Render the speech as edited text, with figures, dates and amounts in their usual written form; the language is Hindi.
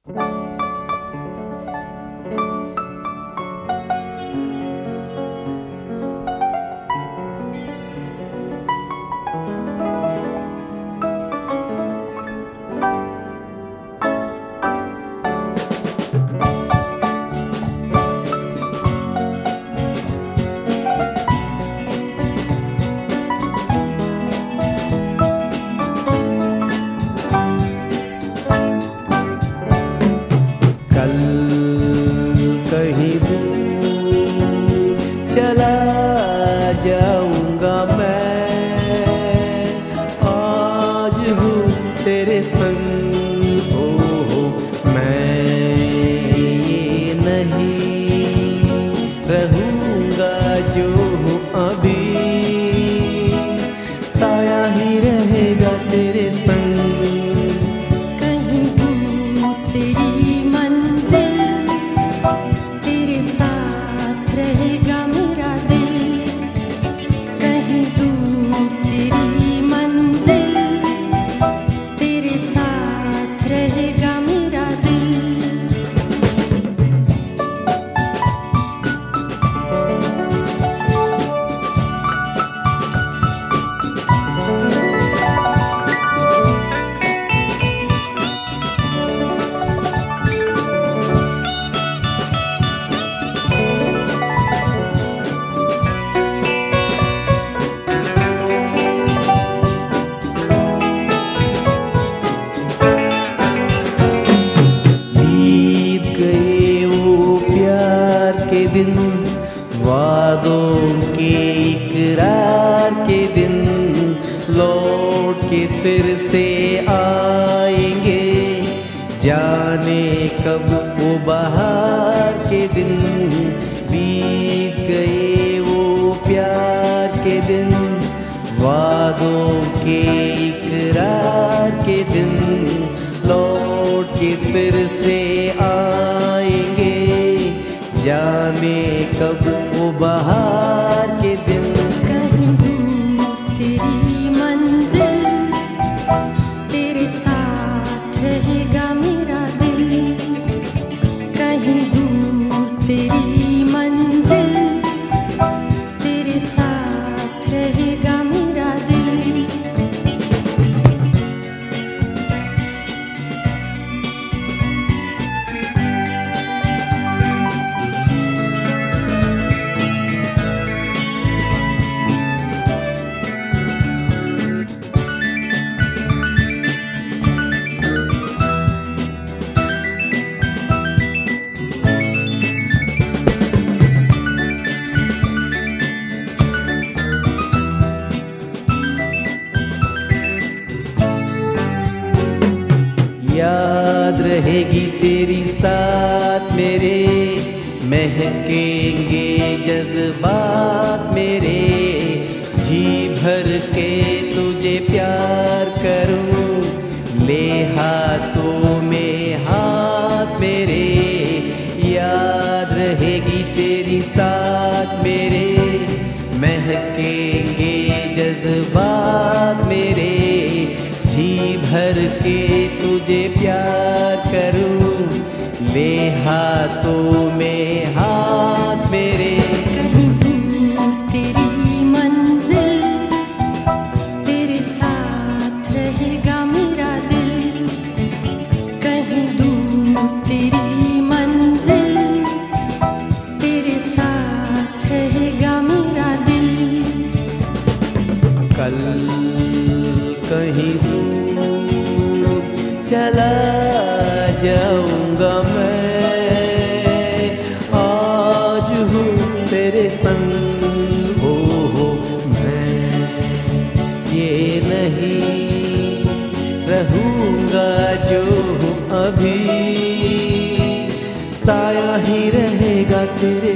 कल कहीं दूर चला जाऊंगा मैं, आज हूँ तेरे संग हो, मैं ये नहीं रहूंगा जो हूँ अभी, साया ही रहेगा तेरे संग। दिन वादों के इकरार के दिन लौट के फिर से आएंगे, जाने कब वो बहार के दिन। बीत गए वो प्यार के दिन, वादों के इकरार के दिन लौट के फिर से आएंगे, जाने कब वो बहार के दिन। कहीं दूर तेरी मंजिल, तेरे साथ रहेगा मेरा दिल। कहीं दूर तेरी मंजिल, तेरे साथ रहेगा मेरा दिल। याद रहेगी तेरी साथ मेरे, महकेंगे जज्बात मेरे, जी भर के तुझे प्यार करूं, ले हाथों में हाथ मेरे। याद रहेगी तेरी साथ मेरे, महकेंगे जज्बात मेरे, जी भर के तुझे प्यार करूं, ले हाथों में हाथ मेरे। कहीं दूर तेरी मंजिल, तेरे साथ रहेगा मेरा दिल। कहीं दूर तेरी मंजिल, तेरे साथ रहेगा मेरा दिल। कल कहीं दूर चला जाऊंगा मैं, आज हूँ तेरे संग हो, मैं ये नहीं रहूंगा जो हूँ अभी, साया ही रहेगा तेरे